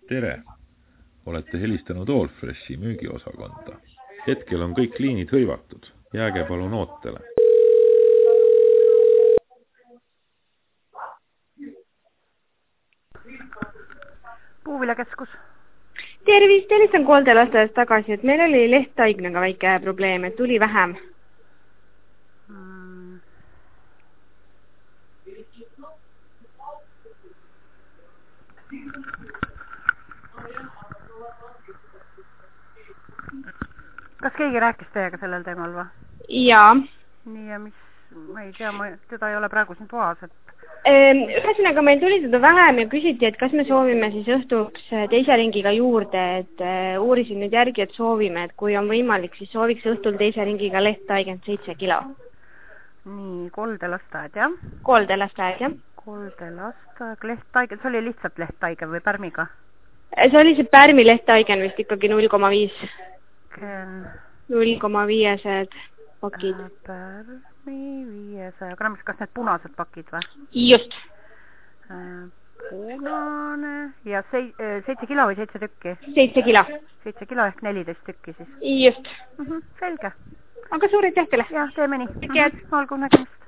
Tere! Olete helistanud Allfreshi müügiosakonda. Hetkel on kõik liinid hõivatud. Jääge palun ootele. Puuviljakeskus. Tervist, helistan Koldelasteast tagasi, et meil oli lehttaignega väike probleem, et tuli vähem. Kas keegi rääkis teiega sellel teemal või? Jaa. Nii ja mis, ma ei tea, teda ei ole praegu siin toas, et... Ühesõnaga meil tuli seda vähem ja küsiti, et kas me soovime siis õhtuks teise ringiga juurde, et uurisin nüüd järgi, et soovime, et kui on võimalik, siis sooviks õhtul teise ringiga lehttaigent 7 kilo. Nii, Koldelasteaed, jah? Koldelasteaed, jah. Koldelasteaed, lehttaigen, see oli lihtsalt lehttaigen või pärmiga? See oli see pärmi lehttaigen vist ikkagi 0,5. 0,5 pakid. Pärmi 500 grammis, kas need punased pakid või? Just. Punane ja 7 kilo või 7 tükki? 7 kilo. 7 kilo ehk 14 tükki siis? Just. Selge. Aga suur aitäh teile. Jah, teeme nii. Aitäh. Olgu nägemist.